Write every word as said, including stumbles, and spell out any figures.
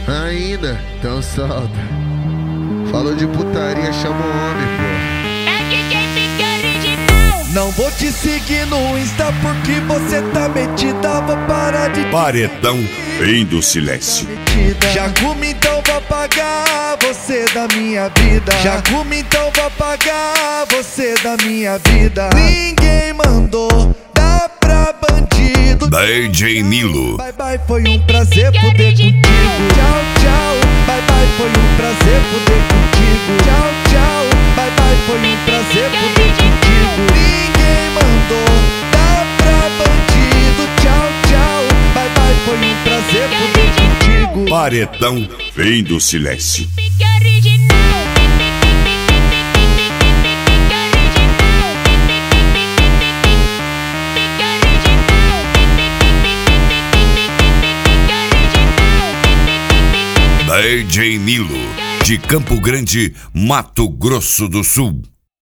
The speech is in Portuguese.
Ainda? Então solta. Falou de putaria, chama o homem, pô. É D J Pique original. Não vou te seguir no Insta porque você tá metida. Vou parar de Paredão vem do silêncio. Já comi, então vou apagar você da minha vida. Já comi, então vou apagar você da minha vida. Ninguém mandou dar pra bandido. D J Nilo. Bye bye, foi um prazer poder contigo. Tchau, tchau. Bye bye, foi um prazer poder contigo. Tchau, tchau. Bye bye, foi um prazer poder contigo. Ninguém mandou dar pra bandido. Tchau, tchau. Bye bye, foi um prazer poder contigo. Paredão vem do silêncio. Pique original. D J Nilo, de Campo Grande, Mato Grosso do Sul.